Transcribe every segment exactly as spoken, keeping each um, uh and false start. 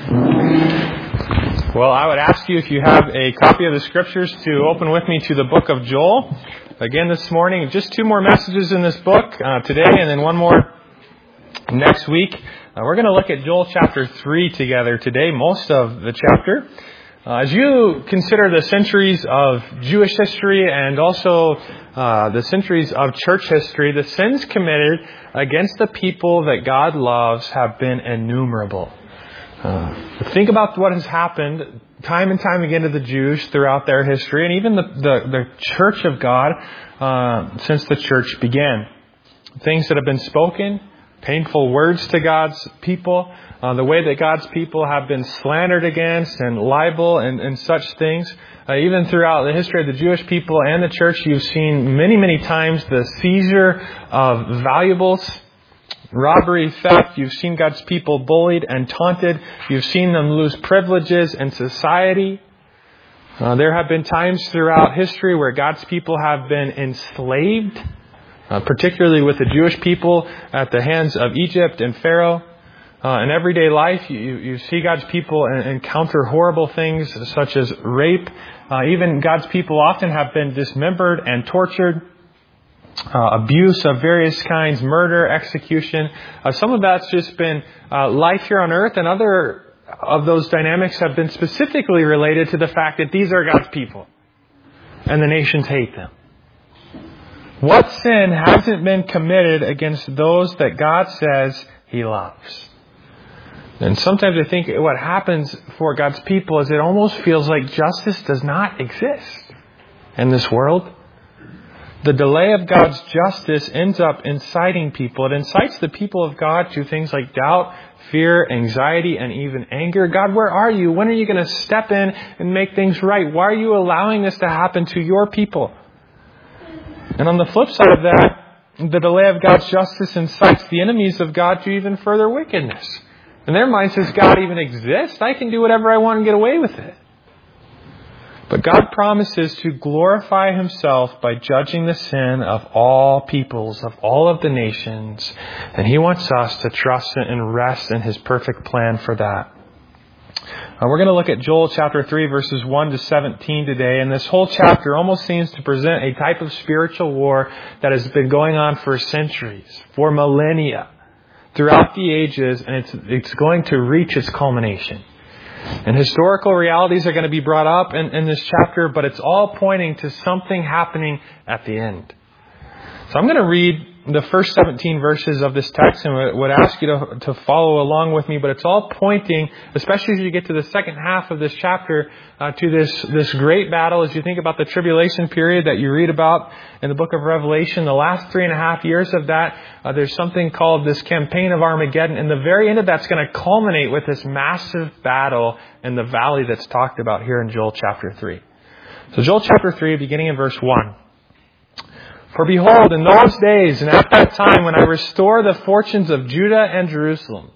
Well, I would ask you, if you have a copy of the Scriptures, to open with me to the book of Joel. Again this morning, just two more messages in this book uh, today, and then one more next week. Uh, we're going to look at Joel chapter three together today, most of the chapter. Uh, as you consider the centuries of Jewish history and also uh, the centuries of church history, the sins committed against the people that God loves have been innumerable. Uh, think about what has happened time and time again to the Jews throughout their history, and even the, the, the church of God uh, since the church began. Things that have been spoken, painful words to God's people, uh, the way that God's people have been slandered against and libel and, and such things. Uh, even throughout the history of the Jewish people and the church, you've seen many, many times the seizure of valuables, robbery, theft. You've seen God's people bullied and taunted. You've seen them lose privileges in society. Uh, there have been times throughout history where God's people have been enslaved, uh, particularly with the Jewish people at the hands of Egypt and Pharaoh. Uh, in everyday life, you, you see God's people encounter horrible things such as rape. Uh, even God's people often have been dismembered and tortured. Uh, abuse of various kinds, murder, execution. Uh, some of that's just been uh, life here on earth, and other of those dynamics have been specifically related to the fact that these are God's people, and the nations hate them. What sin hasn't been committed against those that God says He loves? And sometimes I think what happens for God's people is it almost feels like justice does not exist in this world. The delay of God's justice ends up inciting people. It incites the people of God to things like doubt, fear, anxiety, and even anger. God, where are you? When are you going to step in and make things right? Why are you allowing this to happen to your people? And on the flip side of that, the delay of God's justice incites the enemies of God to even further wickedness. In their minds, does God even exist? I can do whatever I want and get away with it. But God promises to glorify Himself by judging the sin of all peoples, of all of the nations. And He wants us to trust and rest in His perfect plan for that. Uh, we're going to look at Joel chapter three, verses one to seventeen today. And this whole chapter almost seems to present a type of spiritual war that has been going on for centuries, for millennia, throughout the ages. And it's, it's going to reach its culmination. And historical realities are going to be brought up in, in this chapter, but it's all pointing to something happening at the end. So I'm going to read the first seventeen verses of this text and would ask you to, to follow along with me, but it's all pointing, especially as you get to the second half of this chapter, uh, to this, this great battle. As you think about the tribulation period that you read about in the book of Revelation, the last three and a half years of that, uh, there's something called this campaign of Armageddon. And the very end of that's going to culminate with this massive battle in the valley that's talked about here in Joel chapter three. So Joel chapter three, beginning in verse one. For behold, in those days and at that time when I restore the fortunes of Judah and Jerusalem,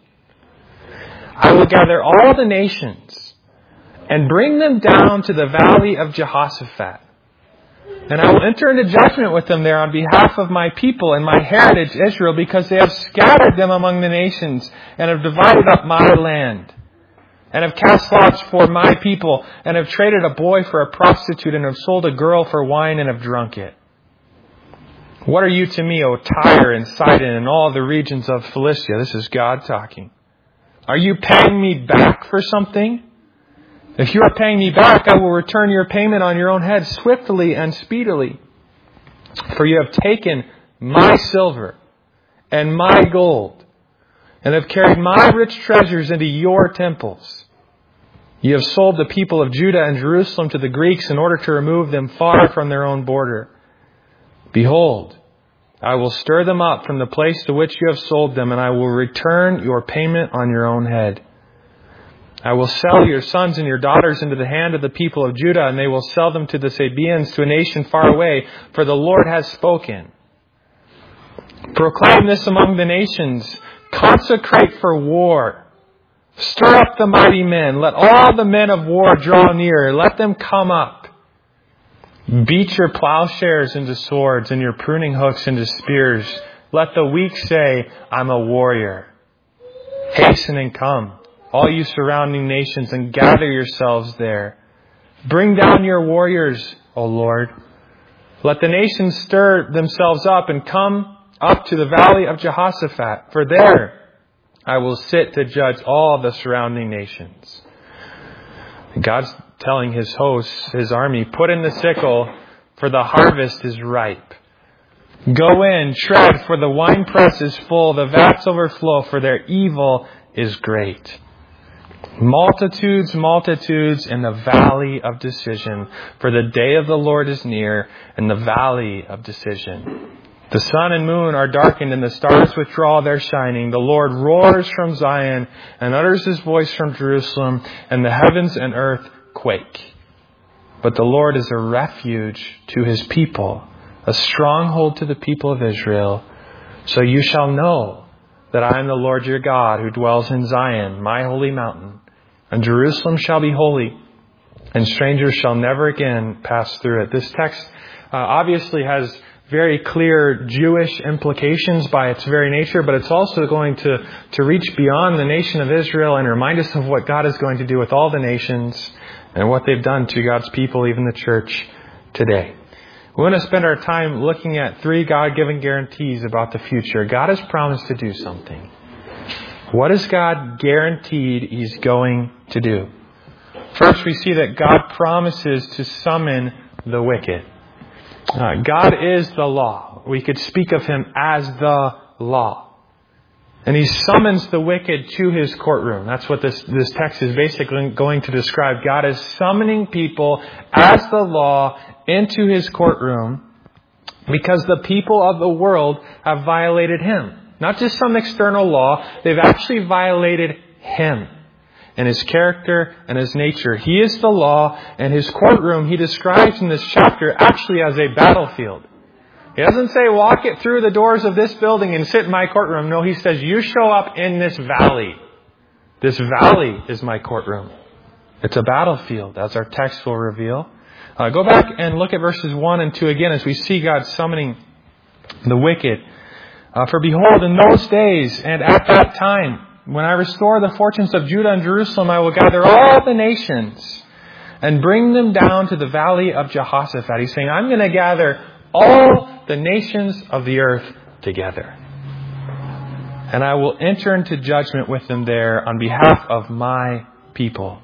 I will gather all the nations and bring them down to the valley of Jehoshaphat. And I will enter into judgment with them there on behalf of my people and my heritage Israel, because they have scattered them among the nations and have divided up my land, and have cast lots for my people, and have traded a boy for a prostitute, and have sold a girl for wine, and have drunk it. What are you to me, O Tyre and Sidon and all the regions of Philistia? This is God talking. Are you paying me back for something? If you are paying me back, I will return your payment on your own head swiftly and speedily. For you have taken my silver and my gold, and have carried my rich treasures into your temples. You have sold the people of Judah and Jerusalem to the Greeks in order to remove them far from their own border. Behold, I will stir them up from the place to which you have sold them, and I will return your payment on your own head. I will sell your sons and your daughters into the hand of the people of Judah, and they will sell them to the Sabaeans, to a nation far away, for the Lord has spoken. Proclaim this among the nations. Consecrate for war. Stir up the mighty men. Let all the men of war draw near. Let them come up. Beat your plowshares into swords and your pruning hooks into spears. Let the weak say, I'm a warrior. Hasten and come. all you surrounding nations, and gather yourselves there. Bring down your warriors, O Lord. Let the nations stir themselves up and come up to the valley of Jehoshaphat, for there I will sit to judge all the surrounding nations. God's telling his hosts, his army, put in the sickle, for the harvest is ripe. Go in, tread, for the winepress is full, the vats overflow, for their evil is great. Multitudes, multitudes in the valley of decision, for the day of the Lord is near in the valley of decision. The sun and moon are darkened and the stars withdraw their shining. The Lord roars from Zion and utters his voice from Jerusalem, and the heavens and earth quake. But the Lord is a refuge to his people, a stronghold to the people of Israel. So you shall know that I am the Lord your God, who dwells in Zion, my holy mountain. And Jerusalem shall be holy, and strangers shall never again pass through it. This text uh, obviously has very clear Jewish implications by its very nature, but it's also going to, to reach beyond the nation of Israel and remind us of what God is going to do with all the nations and what they've done to God's people, even the church today. We want to spend our time looking at three God-given guarantees about the future. God has promised to do something. What is God guaranteed he's going to do? First, we see that God promises to summon the wicked. Uh, God is the law. We could speak of him as the law. And he summons the wicked to his courtroom. That's what this, this text is basically going to describe. God is summoning people as the law into his courtroom because the people of the world have violated him. Not just some external law. They've actually violated him and his character and his nature. He is the law, and his courtroom he describes in this chapter actually as a battlefield. He doesn't say walk it through the doors of this building and sit in my courtroom. No, he says you show up in this valley. This valley is my courtroom. It's a battlefield, as our text will reveal. Uh, go back and look at verses one and two again as we see God summoning the wicked. Uh, For behold, in those days and at that time, when I restore the fortunes of Judah and Jerusalem, I will gather all the nations and bring them down to the valley of Jehoshaphat. He's saying, I'm going to gather all the nations of the earth together. And I will enter into judgment with them there on behalf of my people.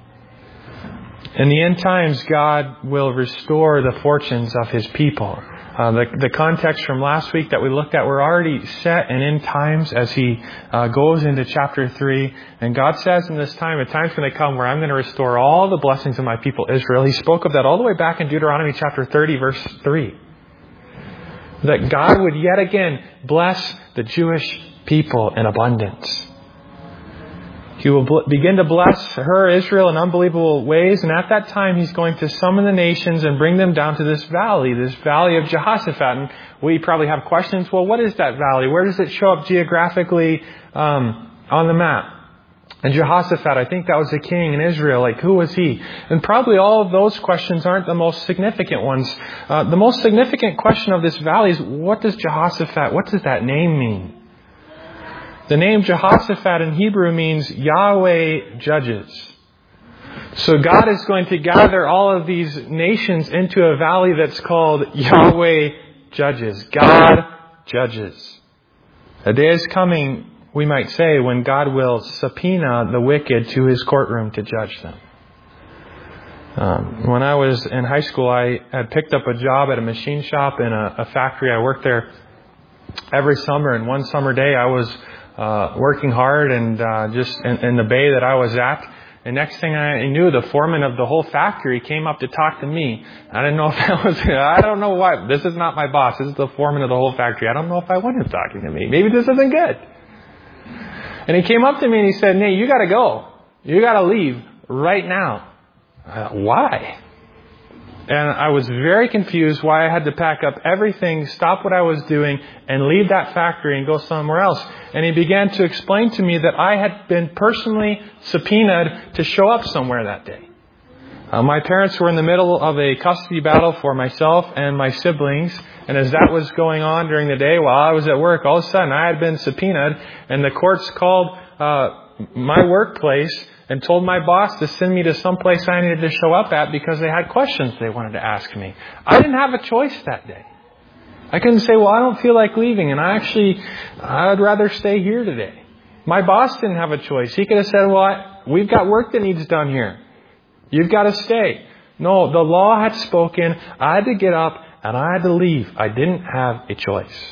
In the end times, God will restore the fortunes of his people. Uh, the, the context from last week that we looked at, we're already set and in times as he uh, goes into chapter three. And God says in this time, a time's going to come where I'm going to restore all the blessings of my people Israel. He spoke of that all the way back in Deuteronomy chapter thirty, verse three. That God would yet again bless the Jewish people in abundance. He will bl- begin to bless her, Israel, in unbelievable ways. And at that time, he's going to summon the nations and bring them down to this valley, this valley of Jehoshaphat. And we probably have questions. Well, what is that valley? Where does it show up geographically um, on the map? And Jehoshaphat, I think that was a king in Israel. Like, who was he? And probably all of those questions aren't the most significant ones. Uh, the most significant question of this valley is, what does Jehoshaphat, what does that name mean? The name Jehoshaphat in Hebrew means Yahweh judges. So God is going to gather all of these nations into a valley that's called Yahweh judges. God judges. A day is coming, we might say, when God will subpoena the wicked to his courtroom to judge them. Um, when I was in high school, I had picked up a job at a machine shop in a, a factory. I worked there every summer, and one summer day I was Uh, working hard and uh, just in, in the bay that I was at. And next thing I knew, the foreman of the whole factory came up to talk to me. I didn't know if that was, I don't know what, this is not my boss. This is the foreman of the whole factory. I don't know if I want him talking to me. Maybe this isn't good. And he came up to me and he said, Nate, you got to go. You got to leave right now. Uh, why? And I was very confused why I had to pack up everything, stop what I was doing, and leave that factory and go somewhere else. And he began to explain to me that I had been personally subpoenaed to show up somewhere that day. Uh, my parents were in the middle of a custody battle for myself and my siblings. And as that was going on during the day while I was at work, all of a sudden I had been subpoenaed, and the courts called uh, my workplace and told my boss to send me to some place I needed to show up at because they had questions they wanted to ask me. I didn't have a choice that day. I couldn't say, well, I don't feel like leaving, and I actually, I'd rather stay here today. My boss didn't have a choice. He could have said, well, I, we've got work that needs done here. You've got to stay. No, the law had spoken. I had to get up and I had to leave. I didn't have a choice.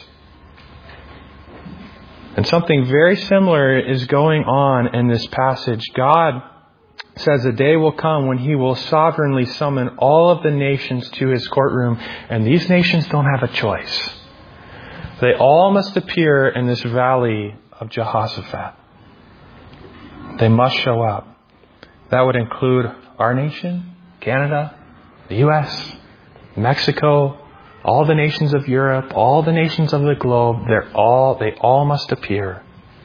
And something very similar is going on in this passage. God says a day will come when He will sovereignly summon all of the nations to His courtroom. And these nations don't have a choice. They all must appear in this valley of Jehoshaphat. They must show up. That would include our nation, Canada, the U S, Mexico, all the nations of Europe, all the nations of the globe. They're all, they all must appear.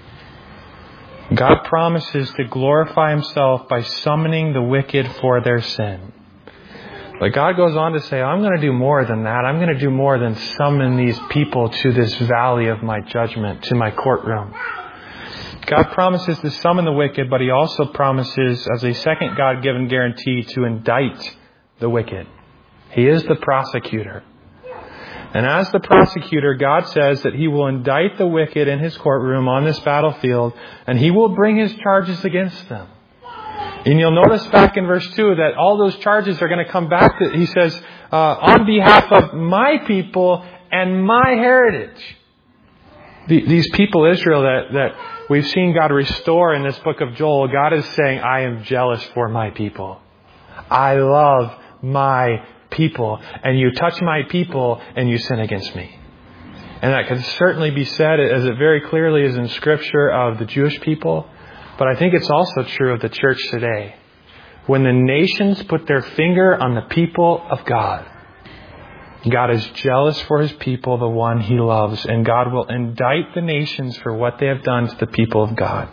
God promises to glorify Himself by summoning the wicked for their sin. But God goes on to say, I'm going to do more than that. I'm going to do more than summon these people to this valley of my judgment, to my courtroom. God promises to summon the wicked, but He also promises, as a second God-given guarantee, to indict the wicked. He is the prosecutor. And as the prosecutor, God says that He will indict the wicked in His courtroom on this battlefield, and He will bring His charges against them. And you'll notice back in verse two that all those charges are going to come back to, He says, uh, on behalf of my people and my heritage. The, these people, Israel, that, that we've seen God restore in this book of Joel, God is saying, I am jealous for my people. I love my people. And you touch my people and you sin against me. And that can certainly be said, as it very clearly is in Scripture, of the Jewish people. But I think it's also true of the church today. When the nations put their finger on the people of God, God is jealous for His people, the one He loves. And God will indict the nations for what they have done to the people of God.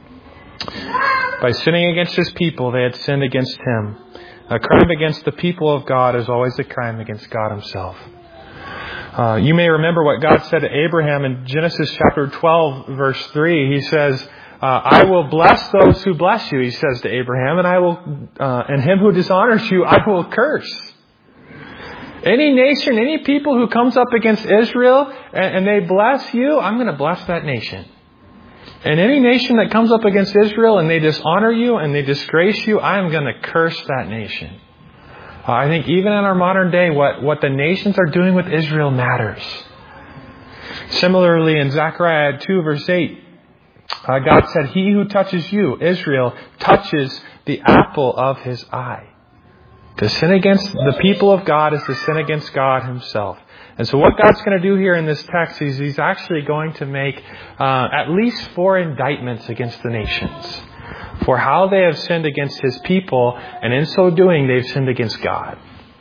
By sinning against His people, they had sinned against Him. A crime against the people of God is always a crime against God Himself. Uh, you may remember what God said to Abraham in Genesis chapter twelve, verse three. He says, uh, I will bless those who bless you, He says to Abraham, and I will, uh, and him who dishonors you, I will curse. Any nation, any people who comes up against Israel and, and they bless you, I'm going to bless that nation. And any nation that comes up against Israel and they dishonor you and they disgrace you, I am going to curse that nation. Uh, I think even in our modern day, what, what the nations are doing with Israel matters. Similarly, in Zechariah two, verse eight, uh, God said, He who touches you, Israel, touches the apple of His eye. To sin against the people of God is to sin against God Himself. And so what God's going to do here in this text is He's actually going to make uh, at least four indictments against the nations for how they have sinned against His people, and in so doing they've sinned against God.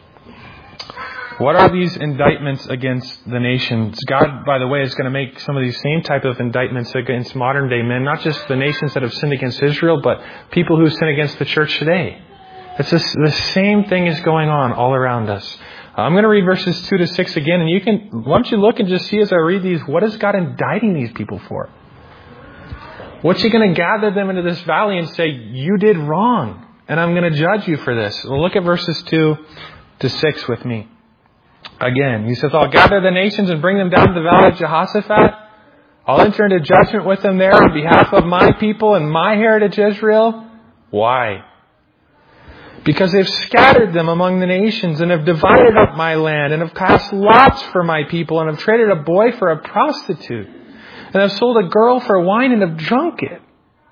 What are these indictments against the nations? God, by the way, is going to make some of these same type of indictments against modern day men, not just the nations that have sinned against Israel, but people who sin against the church today. It's just, the same thing is going on all around us. I'm going to read verses two to six again, and you can, why don't you look and just see as I read these, what is God indicting these people for? What's He going to gather them into this valley and say, you did wrong, and I'm going to judge you for this? Well, look at verses two to six with me. Again, He says, I'll gather the nations and bring them down to the valley of Jehoshaphat. I'll enter into judgment with them there on behalf of my people and my heritage Israel. Why? Because they've scattered them among the nations and have divided up my land and have cast lots for my people and have traded a boy for a prostitute and have sold a girl for wine and have drunk it.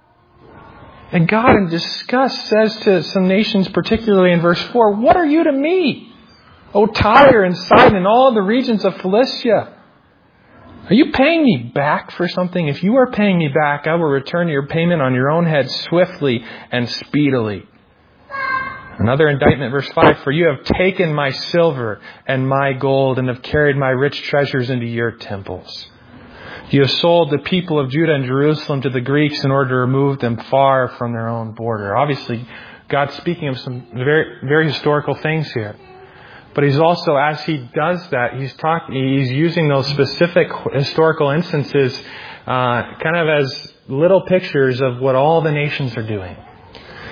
And God in disgust says to some nations, particularly in verse four, what are you to me, O Tyre and Sidon and all the regions of Philistia? Are you paying me back for something? If you are paying me back, I will return your payment on your own head swiftly and speedily. Another indictment, verse five, for you have taken my silver and my gold and have carried my rich treasures into your temples. You have sold the people of Judah and Jerusalem to the Greeks in order to remove them far from their own border. Obviously, God's speaking of some very, very historical things here. But He's also, as He does that, He's talking, He's using those specific historical instances uh, kind of as little pictures of what all the nations are doing.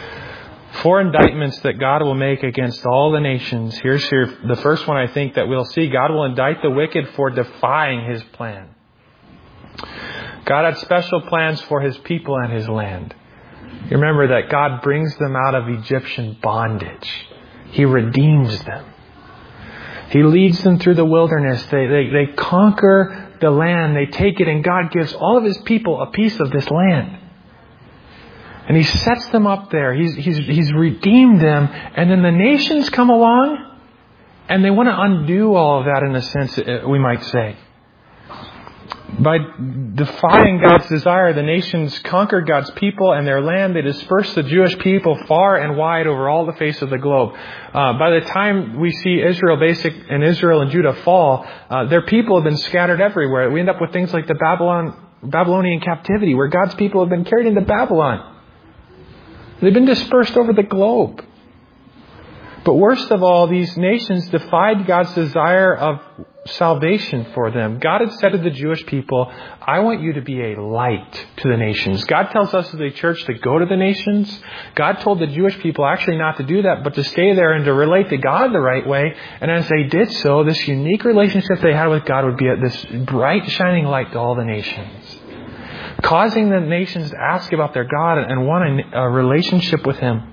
Four indictments that God will make against all the nations. Here's here, the first one I think that we'll see. God will indict the wicked for defying His plan. God had special plans for His people and His land. You remember that God brings them out of Egyptian bondage. He redeems them. He leads them through the wilderness. They, they, they conquer the land. They take it, and God gives all of His people a piece of this land. And He sets them up there. He's, he's, he's redeemed them. And then the nations come along, and they want to undo all of that in a sense, we might say. By defying God's desire, the nations conquered God's people and their land. They dispersed the Jewish people far and wide over all the face of the globe. Uh, by the time we see Israel basic and Israel and Judah fall, uh, their people have been scattered everywhere. We end up with things like the Babylon, Babylonian captivity, where God's people have been carried into Babylon. They've been dispersed over the globe. But worst of all, these nations defied God's desire of salvation for them. God had said to the Jewish people, I want you to be a light to the nations. God tells us as a church to go to the nations. God told the Jewish people actually not to do that, but to stay there and to relate to God the right way. And as they did so, this unique relationship they had with God would be this bright, shining light to all the nations, causing the nations to ask about their God and want a, a relationship with Him.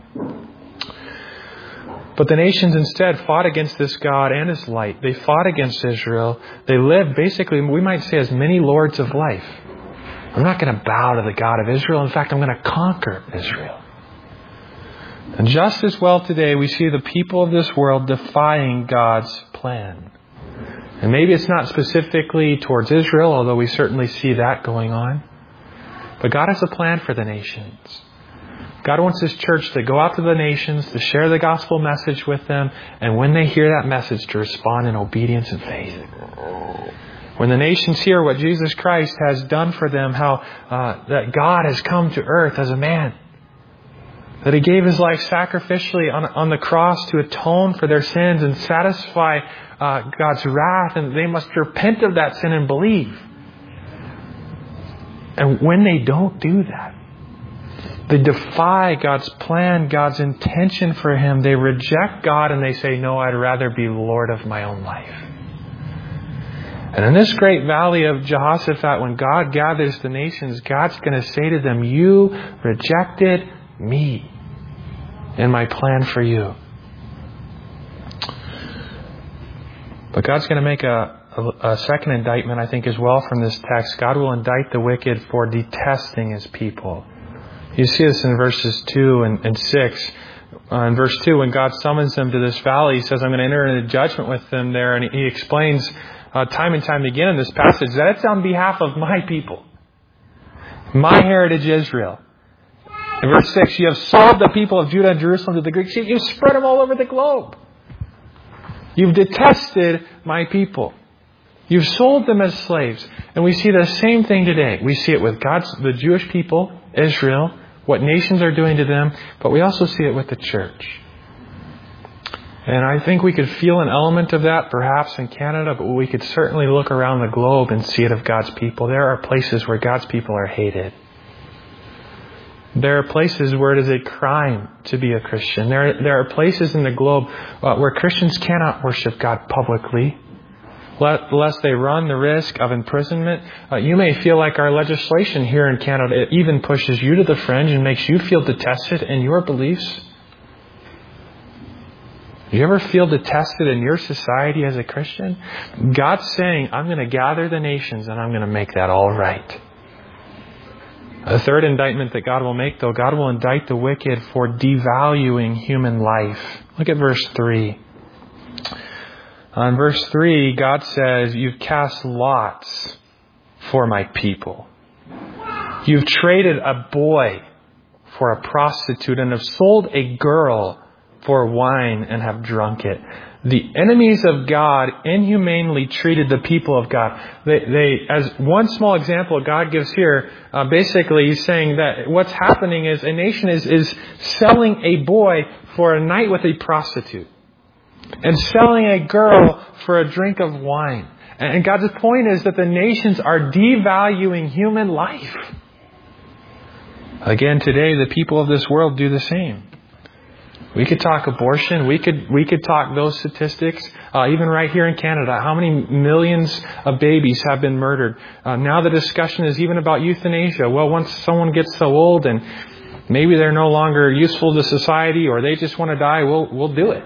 But the nations instead fought against this God and His light. They fought against Israel. They lived basically, we might say, as many lords of life. I'm not going to bow to the God of Israel. In fact, I'm going to conquer Israel. And just as well today, we see the people of this world defying God's plan. And maybe it's not specifically towards Israel, although we certainly see that going on. But God has a plan for the nations. God wants His church to go out to the nations, to share the gospel message with them, and when they hear that message, to respond in obedience and faith. When the nations hear what Jesus Christ has done for them, how uh, that God has come to earth as a man, that He gave His life sacrificially on, on the cross to atone for their sins and satisfy uh, God's wrath, and they must repent of that sin and believe. And when they don't do that, they defy God's plan, God's intention for Him. They reject God and they say, no, I'd rather be Lord of my own life. And in this great valley of Jehoshaphat, when God gathers the nations, God's going to say to them, you rejected me and my plan for you. But God's going to make a, a, a second indictment, I think, as well from this text. God will indict the wicked for detesting His people. You see this in verses two and, and six. Uh, in verse two, when God summons them to this valley, He says, I'm going to enter into judgment with them there. And He, he explains uh, time and time again in this passage that it's on behalf of my people, my heritage Israel. In verse six, you have sold the people of Judah and Jerusalem to the Greeks. You've spread them all over the globe. You've detested my people. You've sold them as slaves. And we see the same thing today. We see it with God's, the Jewish people, Israel, what nations are doing to them, but we also see it with the church. And I think we could feel an element of that perhaps in Canada, but we could certainly look around the globe and see it of God's people. There are places where God's people are hated. There are places where it is a crime to be a Christian. There, there are places in the globe uh, where Christians cannot worship God publicly, lest they run the risk of imprisonment. Uh, you may feel like our legislation here in Canada, it even pushes you to the fringe and makes you feel detested in your beliefs. Do you ever feel detested in your society as a Christian? God's saying, I'm going to gather the nations and I'm going to make that all right. A third indictment that God will make, though, God will indict the wicked for devaluing human life. Look at verse three. On verse three, God says, you've cast lots for my people. You've traded a boy for a prostitute and have sold a girl for wine and have drunk it. The enemies of God inhumanely treated the people of God. They, they as one small example God gives here, uh, basically He's saying that what's happening is a nation is, is selling a boy for a night with a prostitute, and selling a girl for a drink of wine. And God's point is that the nations are devaluing human life. Again, today, the people of this world do the same. We could talk abortion. We could we could talk those statistics. Uh, even right here in Canada, how many millions of babies have been murdered? Uh, now the discussion is even about euthanasia. Well, once someone gets so old and maybe they're no longer useful to society, or they just want to die, we'll we'll do it.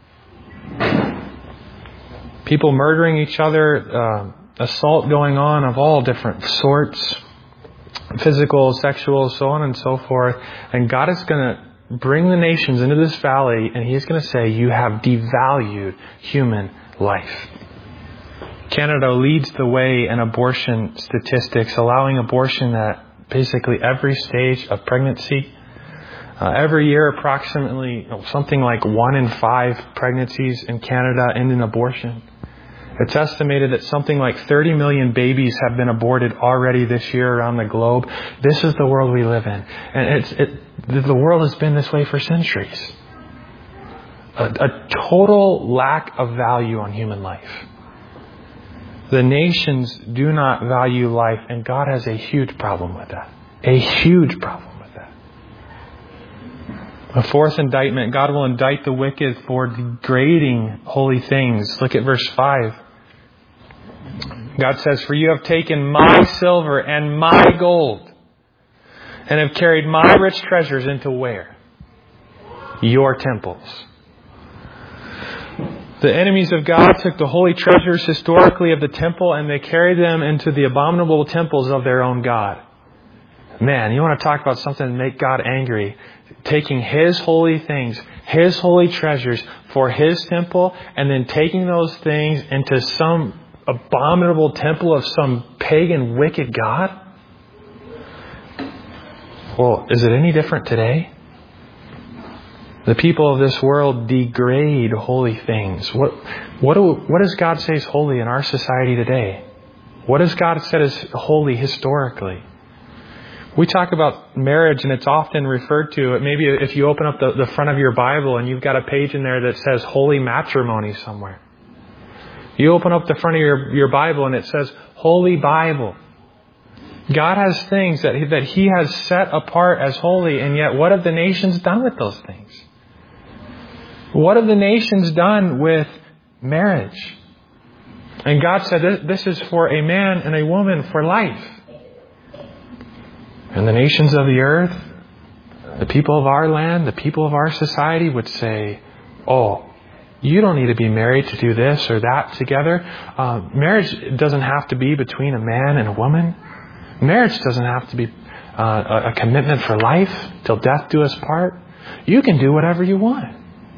People murdering each other, uh, assault going on of all different sorts, physical, sexual, so on and so forth. And God is going to bring the nations into this valley, and He's going to say, you have devalued human life. Canada leads the way in abortion statistics, allowing abortion at basically every stage of pregnancy. Uh, every year, approximately something like one in five pregnancies in Canada end in abortion. It's estimated that something like thirty million babies have been aborted already this year around the globe. This is the world we live in. And it's, it, the world has been this way for centuries. A, a total lack of value on human life. The nations do not value life, and God has a huge problem with that. A huge problem with that. A fourth indictment, God will indict the wicked for degrading holy things. Look at verse five. God says, for you have taken my silver and my gold and have carried my rich treasures into where? Your temples. The enemies of God took the holy treasures historically of the temple and they carried them into the abominable temples of their own God. Man, you want to talk about something to make God angry. Taking His holy things, His holy treasures for His temple, and then taking those things into some abominable temple of some pagan, wicked God? Well, is it any different today? The people of this world degrade holy things. What, what, do, what does God say is holy in our society today? What has God said is holy historically? We talk about marriage, and it's often referred to, maybe if you open up the, the front of your Bible and you've got a page in there that says holy matrimony somewhere. You open up the front of your, your Bible and it says Holy Bible. God has things that he, that He has set apart as holy, and yet what have the nations done with those things? What have the nations done with marriage? And God said this is for a man and a woman for life. And the nations of the earth, the people of our land, the people of our society would say, oh, you don't need to be married to do this or that together. Uh, marriage doesn't have to be between a man and a woman. Marriage doesn't have to be uh, a commitment for life till death do us part. You can do whatever you want.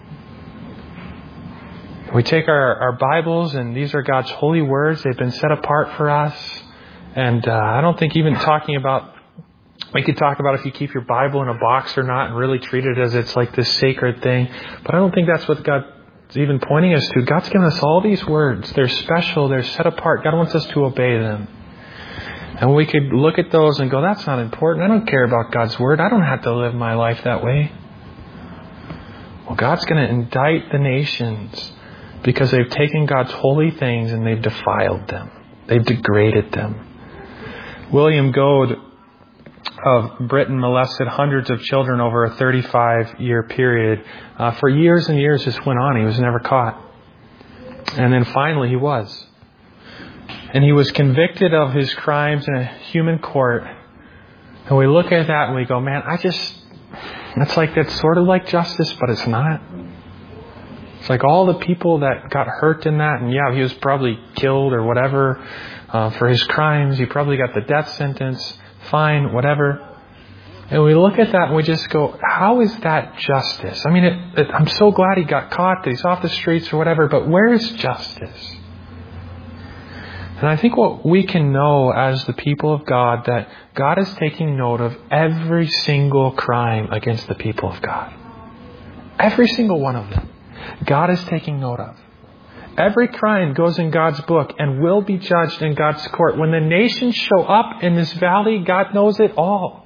We take our, our Bibles, and these are God's holy words. They've been set apart for us. And uh, I don't think even talking about, we could talk about if you keep your Bible in a box or not and really treat it as it's like this sacred thing. But I don't think that's what God even pointing us to. God's given us all these words. They're special. They're set apart. God wants us to obey them. And we could look at those and go, that's not important. I don't care about God's word. I don't have to live my life that way. Well, God's going to indict the nations because they've taken God's holy things and they've defiled them. They've degraded them. William Goode of Britain molested hundreds of children over a thirty-five year period. Uh, for years and years this went on. He was never caught. And then finally he was. And he was convicted of his crimes in a human court. And we look at that and we go, man, I just, that's like, that's sort of like justice, but it's not. It's like all the people that got hurt in that, and yeah, he was probably killed or whatever uh, for his crimes. He probably got the death sentence. Fine, whatever. And we look at that and we just go, how is that justice? I mean, it, it, I'm so glad he got caught, that he's off the streets or whatever, but where is justice? And I think what we can know as the people of God, that God is taking note of every single crime against the people of God. Every single one of them. God is taking note of. Every crime goes in God's book and will be judged in God's court. When the nations show up in this valley, God knows it all.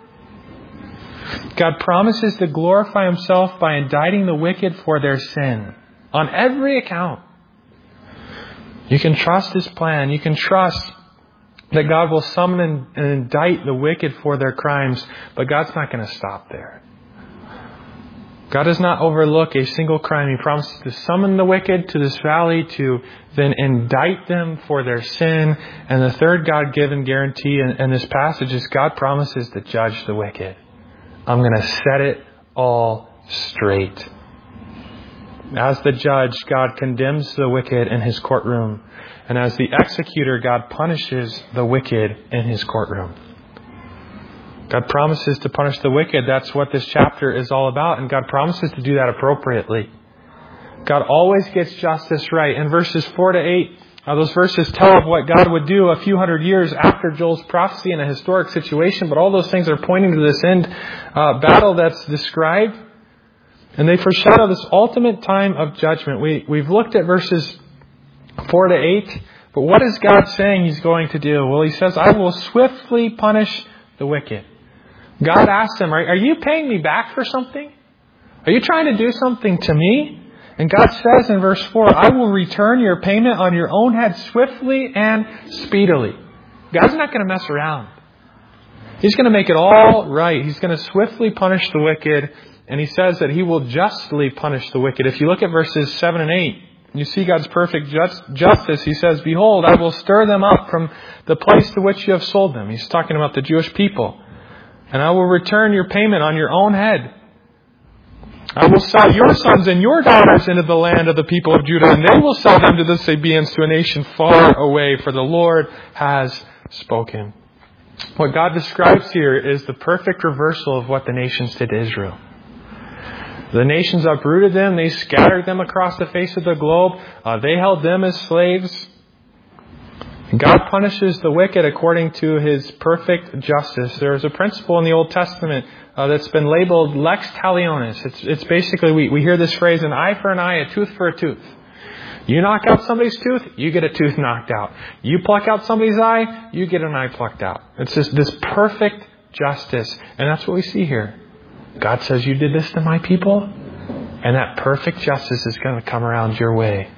God promises to glorify Himself by indicting the wicked for their sin on every account. You can trust His plan. You can trust that God will summon and indict the wicked for their crimes, but God's not going to stop there. God does not overlook a single crime. He promises to summon the wicked to this valley, to then indict them for their sin. And the third God-given guarantee in, in this passage is God promises to judge the wicked. I'm going to set it all straight. As the judge, God condemns the wicked in his courtroom. And as the executor, God punishes the wicked in his courtroom. God promises to punish the wicked. That's what this chapter is all about. And God promises to do that appropriately. God always gets justice right. In verses four to eight, uh, those verses tell of what God would do a few hundred years after Joel's prophecy in a historic situation. But all those things are pointing to this end uh, battle that's described. And they foreshadow this ultimate time of judgment. We, we've looked at verses four to eight. But what is God saying He's going to do? Well, He says, I will swiftly punish the wicked. God asked him, are, are you paying me back for something? Are you trying to do something to me? And God says in verse four, I will return your payment on your own head swiftly and speedily. God's not going to mess around. He's going to make it all right. He's going to swiftly punish the wicked. And He says that He will justly punish the wicked. If you look at verses seven and eight, you see God's perfect just, justice. He says, behold, I will stir them up from the place to which you have sold them. He's talking about the Jewish people. And I will return your payment on your own head. I will sell your sons and your daughters into the land of the people of Judah, and they will sell them to the Sabaeans, to a nation far away, for the Lord has spoken. What God describes here is the perfect reversal of what the nations did to Israel. The nations uprooted them. They scattered them across the face of the globe. Uh, they held them as slaves. God punishes the wicked according to His perfect justice. There is a principle in the Old Testament uh, that's been labeled lex talionis. It's, it's basically, we, we hear this phrase, an eye for an eye, a tooth for a tooth. You knock out somebody's tooth, you get a tooth knocked out. You pluck out somebody's eye, you get an eye plucked out. It's just this perfect justice. And that's what we see here. God says, you did this to my people, and that perfect justice is going to come around your way.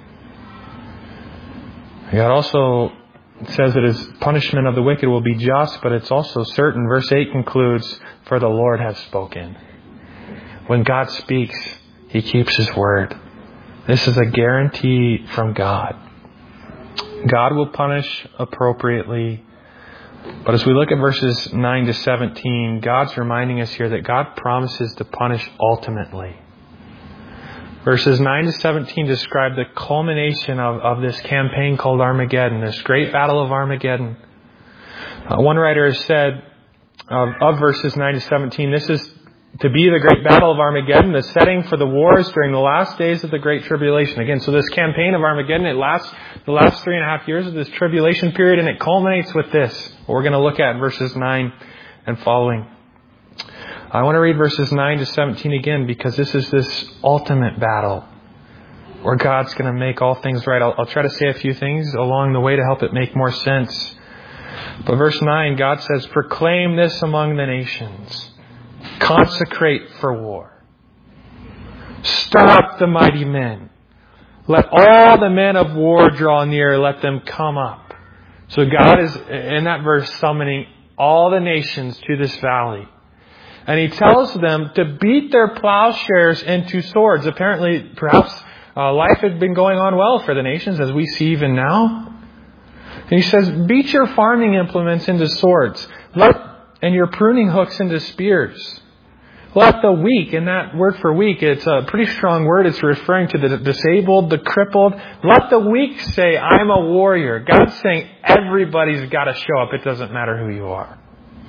God also says that His punishment of the wicked will be just, but it's also certain. Verse eight concludes, for the Lord has spoken. When God speaks, He keeps His word. This is a guarantee from God. God will punish appropriately. But as we look at verses nine to seventeen, God's reminding us here that God promises to punish ultimately. Verses nine to seventeen describe the culmination of, of this campaign called Armageddon, this great battle of Armageddon. Uh, one writer has said of, of verses nine to seventeen, this is to be the great battle of Armageddon, the setting for the wars during the last days of the Great Tribulation. Again, so this campaign of Armageddon, it lasts the last three and a half years of this tribulation period, and it culminates with this, what we're going to look at in verses nine and following. I want to read verses nine to seventeen again, because this is this ultimate battle where God's going to make all things right. I'll, I'll try to say a few things along the way to help it make more sense. But verse nine, God says, proclaim this among the nations. Consecrate for war. Stir up the mighty men. Let all the men of war draw near. Let them come up. So God is, in that verse, summoning all the nations to this valley. And He tells them to beat their plowshares into swords. Apparently, perhaps uh, life had been going on well for the nations, as we see even now. And He says, beat your farming implements into swords. Let, and your pruning hooks into spears. Let the weak, and that word for weak, it's a pretty strong word. It's referring to the disabled, the crippled. Let the weak say, I'm a warrior. God's saying everybody's got to show up. It doesn't matter who you are.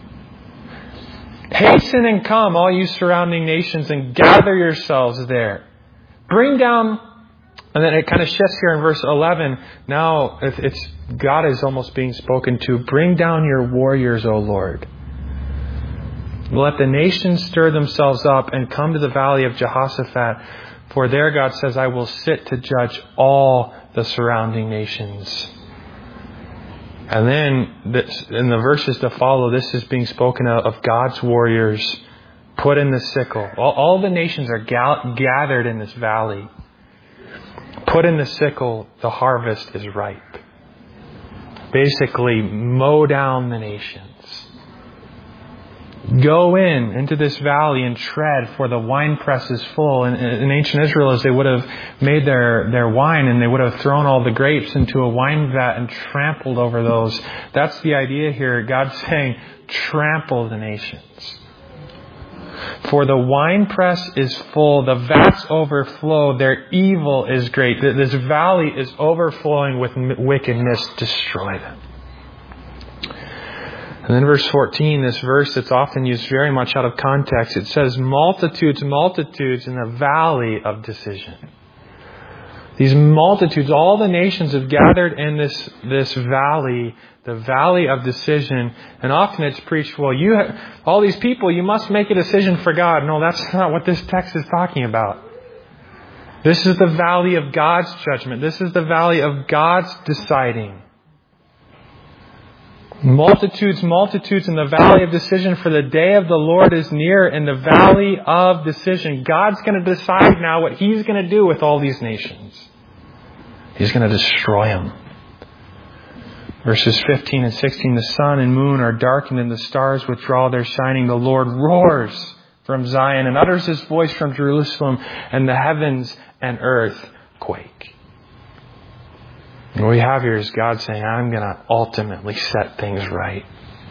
Hasten and come, all you surrounding nations, and gather yourselves there. Bring down, and then it kind of shifts here in verse eleven. Now it's God is almost being spoken to. Bring down your warriors, O Lord. Let the nations stir themselves up and come to the valley of Jehoshaphat. For there God says, I will sit to judge all the surrounding nations. And then this, in the verses to follow, this is being spoken of, of God's warriors put in the sickle. All, all the nations are ga- gathered in this valley. Put in the sickle, the harvest is ripe. Basically, mow down the nations. Go in into this valley and tread, for the winepress is full. And in ancient Israel, as they would have made their, their wine, and they would have thrown all the grapes into a wine vat and trampled over those. That's the idea here. God's saying, trample the nations. For the winepress is full, the vats overflow, their evil is great. This valley is overflowing with wickedness. Destroy them. And then verse fourteen, this verse that's often used very much out of context, it says, multitudes, multitudes in the valley of decision. These multitudes, all the nations have gathered in this, this valley, the valley of decision. And often it's preached, well, you have, all these people, you must make a decision for God. No, that's not what this text is talking about. This is the valley of God's judgment. This is the valley of God's deciding. Multitudes, multitudes in the valley of decision, for the day of the Lord is near in the valley of decision. God's going to decide now what He's going to do with all these nations. He's going to destroy them. Verses fifteen and sixteen, the sun and moon are darkened and the stars withdraw their shining. The Lord roars from Zion and utters His voice from Jerusalem, and the heavens and earth quake. And what we have here is God saying, I'm going to ultimately set things right.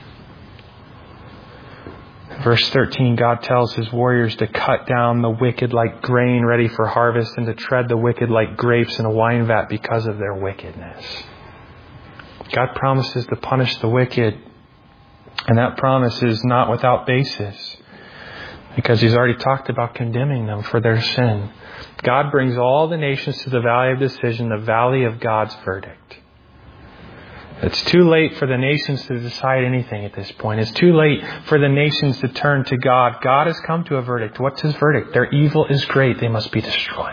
Verse thirteen, God tells His warriors to cut down the wicked like grain ready for harvest, and to tread the wicked like grapes in a wine vat because of their wickedness. God promises to punish the wicked, and that promise is not without basis, because He's already talked about condemning them for their sin. God brings all the nations to the valley of decision, the valley of God's verdict. It's too late for the nations to decide anything at this point. It's too late for the nations to turn to God. God has come to a verdict. What's His verdict? Their evil is great. They must be destroyed.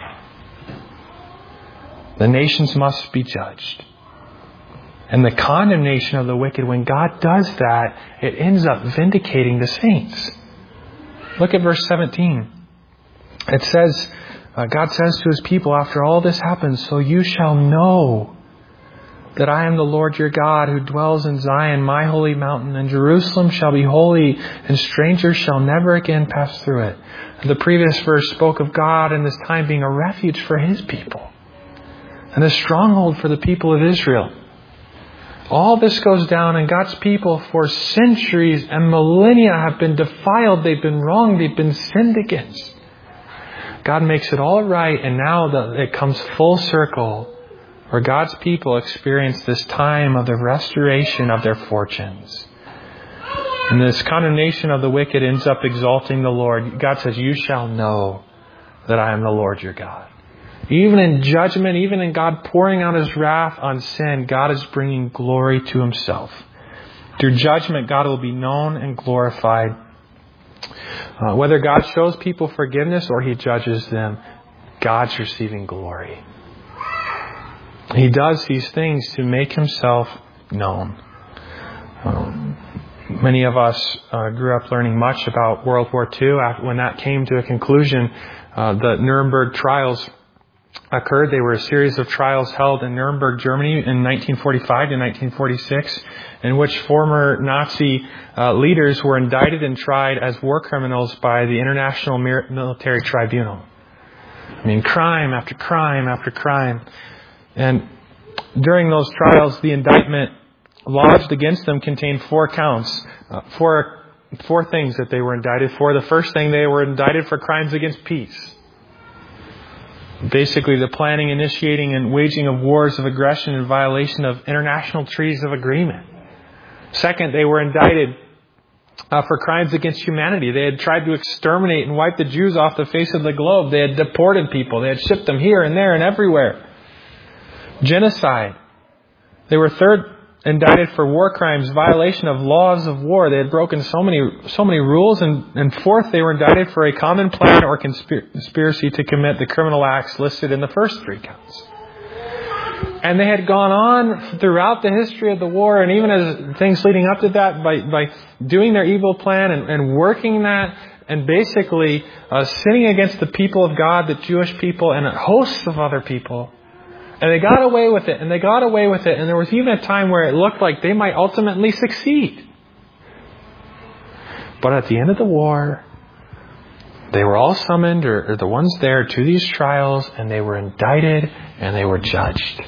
The nations must be judged. And the condemnation of the wicked, when God does that, it ends up vindicating the saints. Look at verse seventeen. It says, uh, God says to His people, after all this happens, so you shall know that I am the Lord your God, who dwells in Zion, my holy mountain, and Jerusalem shall be holy, and strangers shall never again pass through it. And the previous verse spoke of God in this time being a refuge for His people, and a stronghold for the people of Israel. All this goes down, and God's people for centuries and millennia have been defiled. They've been wronged. They've been sinned against. God makes it all right, and now the, it comes full circle, where God's people experience this time of the restoration of their fortunes. And this condemnation of the wicked ends up exalting the Lord. God says, you shall know that I am the Lord your God. Even in judgment, even in God pouring out His wrath on sin, God is bringing glory to Himself. Through judgment, God will be known and glorified. Uh, whether God shows people forgiveness or He judges them, God's receiving glory. He does these things to make Himself known. Um, many of us uh, grew up learning much about World War Two. When that came to a conclusion, uh, the Nuremberg trials occurred. They were a series of trials held in Nuremberg, Germany in nineteen forty-five to nineteen forty-six, in which former Nazi uh, leaders were indicted and tried as war criminals by the International Military Tribunal. I mean, crime after crime after crime. And during those trials, the indictment lodged against them contained four counts, uh, four, four things that they were indicted for. The first thing, they were indicted for crimes against peace. Basically, the planning, initiating, and waging of wars of aggression in violation of international treaties of agreement. Second, they were indicted uh, for crimes against humanity. They had tried to exterminate and wipe the Jews off the face of the globe. They had deported people. They had shipped them here and there and everywhere. Genocide. They were third indicted for war crimes, violation of laws of war. They had broken so many so many rules. And, and fourth, they were indicted for a common plan or conspiracy to commit the criminal acts listed in the first three counts. And they had gone on throughout the history of the war, and even as things leading up to that, by, by doing their evil plan and, and working that, and basically uh, sinning against the people of God, the Jewish people, and hosts of other people. And they got away with it, and they got away with it, and there was even a time where it looked like they might ultimately succeed. But at the end of the war, they were all summoned, or, or the ones there, to these trials, and they were indicted and they were judged.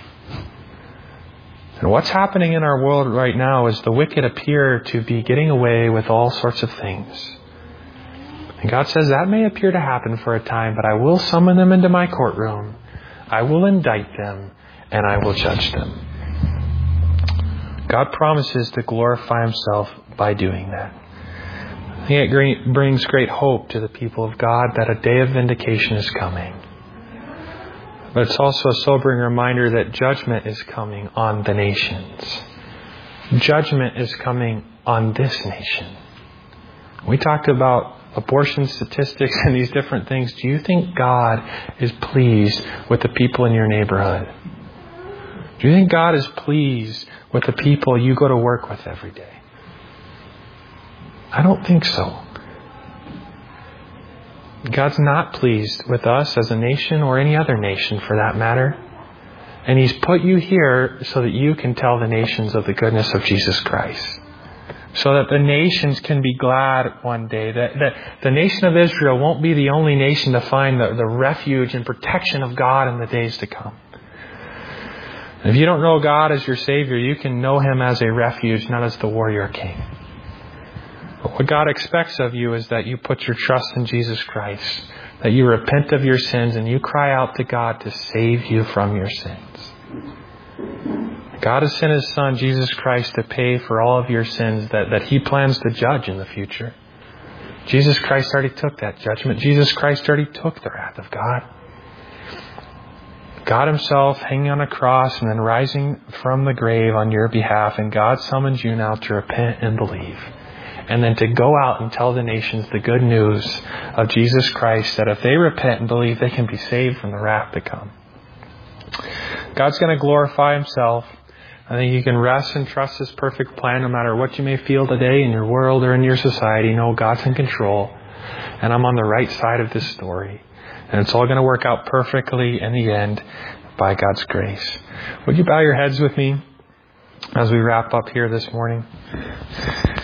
And what's happening in our world right now is the wicked appear to be getting away with all sorts of things. And God says that may appear to happen for a time, but I will summon them into my courtroom. I will indict them, and I will judge them. God promises to glorify Himself by doing that. I think it brings great hope to the people of God that a day of vindication is coming. But it's also a sobering reminder that judgment is coming on the nations. Judgment is coming on this nation. We talked about abortion statistics and these different things. Do you think God is pleased with the people in your neighborhood? Do you think God is pleased with the people you go to work with every day? I don't think so. God's not pleased with us as a nation or any other nation for that matter. And He's put you here so that you can tell the nations of the goodness of Jesus Christ. So that the nations can be glad one day. That, that the nation of Israel won't be the only nation to find the, the refuge and protection of God in the days to come. And if you don't know God as your Savior, you can know Him as a refuge, not as the warrior king. But what God expects of you is that you put your trust in Jesus Christ. That you repent of your sins and you cry out to God to save you from your sins. God has sent His Son, Jesus Christ, to pay for all of your sins that, that He plans to judge in the future. Jesus Christ already took that judgment. Jesus Christ already took the wrath of God. God Himself hanging on a cross and then rising from the grave on your behalf. And God summons you now to repent and believe. And then to go out and tell the nations the good news of Jesus Christ, that if they repent and believe, they can be saved from the wrath to come. God's going to glorify Himself. I think you can rest and trust His perfect plan no matter what you may feel today in your world or in your society. No, God's in control. And I'm on the right side of this story. And it's all going to work out perfectly in the end by God's grace. Would you bow your heads with me as we wrap up here this morning?